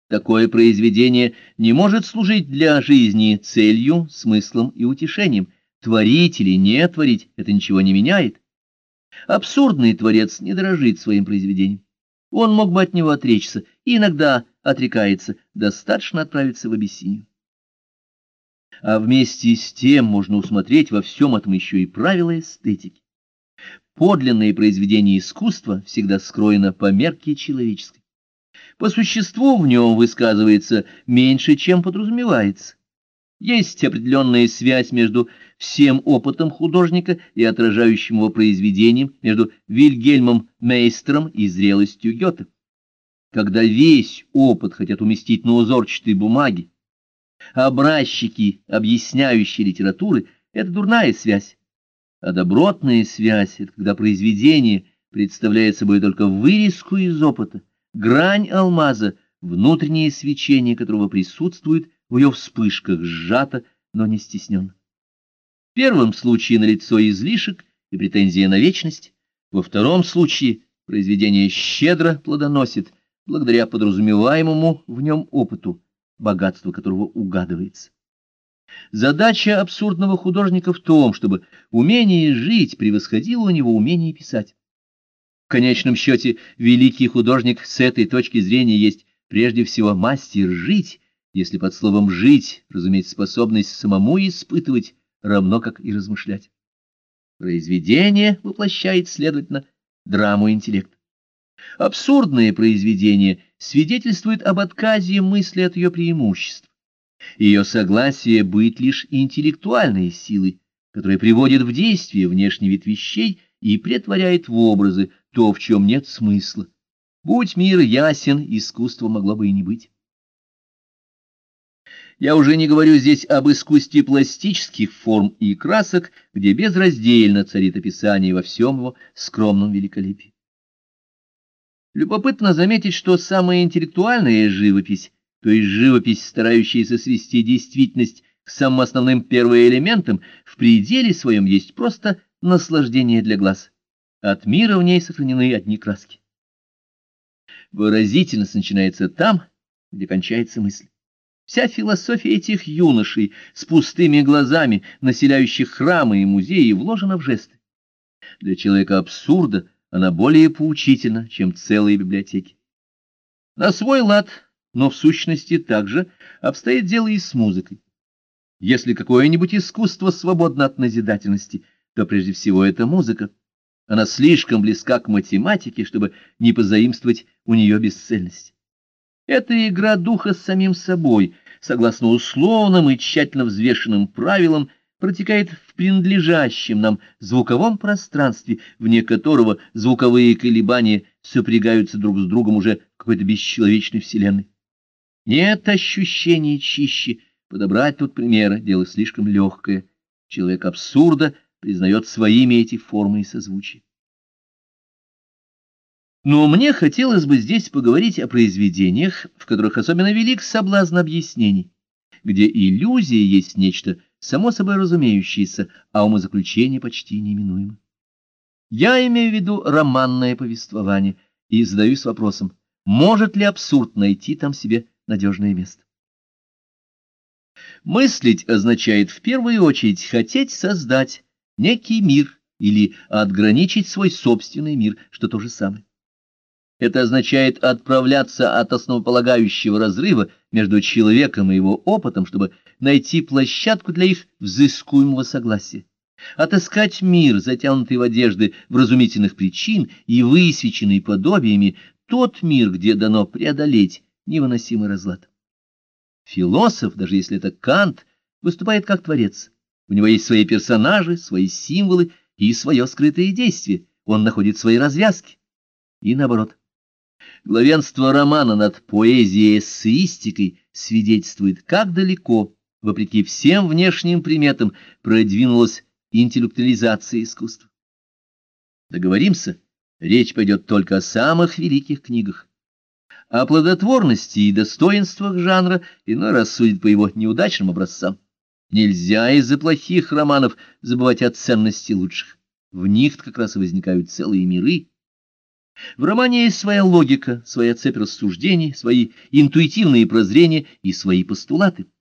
Такое произведение не может служить для жизни целью, смыслом и утешением. Творить или не творить — это ничего не меняет. Абсурдный творец не дорожит своим произведением. Он мог бы от него отречься, и иногда отрекается, достаточно отправиться в Абиссинию. А вместе с тем можно усмотреть во всем этом еще и правила эстетики. Подлинное произведение искусства всегда скроено по мерке человеческой. По существу в нем высказывается меньше, чем подразумевается. Есть определенная связь между всем опытом художника и отражающим его произведением, между Вильгельмом Мейстером и зрелостью Гёте. Когда весь опыт хотят уместить на узорчатой бумаге, образчики, объясняющие литературы, это дурная связь. А добротная связь — это когда произведение представляет собой только вырезку из опыта, грань алмаза, внутреннее свечение которого присутствует в ее вспышках, сжато, но не стесненно. В первом случае налицо излишек и претензия на вечность, во втором случае произведение щедро плодоносит, благодаря подразумеваемому в нем опыту, богатство которого угадывается. Задача абсурдного художника в том, чтобы умение жить превосходило у него умение писать. В конечном счете, великий художник с этой точки зрения есть прежде всего мастер жить, если под словом «жить» разуметь способность самому испытывать, равно как и размышлять. Произведение воплощает, следовательно, драму интеллекта. Абсурдное произведение свидетельствует об отказе мысли от ее преимуществ. Ее согласие быть лишь интеллектуальной силой, которая приводит в действие внешний вид вещей и претворяет в образы то, в чем нет смысла. Будь мир ясен, искусство могло бы и не быть. Я уже не говорю здесь об искусстве пластических форм и красок, где безраздельно царит описание во всем его скромном великолепии. Любопытно заметить, что самая интеллектуальная живопись, то есть живопись, старающаяся свести действительность к самым основным первоэлементам, в пределе своем есть просто наслаждение для глаз. От мира в ней сохранены одни краски. Выразительность начинается там, где кончается мысль. Вся философия этих юношей с пустыми глазами, населяющих храмы и музеи, вложена в жесты. Для человека абсурда она более поучительна, чем целые библиотеки. На свой лад, но в сущности также обстоит дело и с музыкой. Если какое-нибудь искусство свободно от назидательности, то прежде всего это музыка. Она слишком близка к математике, чтобы не позаимствовать у нее бесцельность. Это игра духа с самим собой, согласно условным и тщательно взвешенным правилам, протекает в принадлежащем нам звуковом пространстве, вне которого звуковые колебания сопрягаются друг с другом уже в какой-то бесчеловечной вселенной. Нет ощущений чище, подобрать тут примеры — дело слишком легкое. Человек абсурда признает своими эти формы и созвучия. Но мне хотелось бы здесь поговорить о произведениях, в которых особенно велик соблазн объяснений, где иллюзия есть нечто само собой разумеющееся, а умозаключение почти неминуемо. Я имею в виду романное повествование и задаюсь вопросом, может ли абсурд найти там себе надежное место. Мыслить означает в первую очередь хотеть создать некий мир или отграничить свой собственный мир, что то же самое. Это означает отправляться от основополагающего разрыва между человеком и его опытом, чтобы найти площадку для их взыскуемого согласия, отыскать мир, затянутый в одежды вразумительных причин и высвеченный подобиями, тот мир, где дано преодолеть невыносимый разлад. Философ, даже если это Кант, выступает как творец. У него есть свои персонажи, свои символы и свое скрытое действие. Он находит свои развязки. И наоборот. Главенство романа над поэзией и эссеистикой свидетельствует, как далеко, вопреки всем внешним приметам, продвинулась интеллектуализация искусства. Договоримся, речь пойдет только о самых великих книгах. О плодотворности и достоинствах жанра иной раз судят по его неудачным образцам. Нельзя из-за плохих романов забывать о ценности лучших. В них как раз и возникают целые миры. В романе есть своя логика, своя цепь рассуждений, свои интуитивные прозрения и свои постулаты.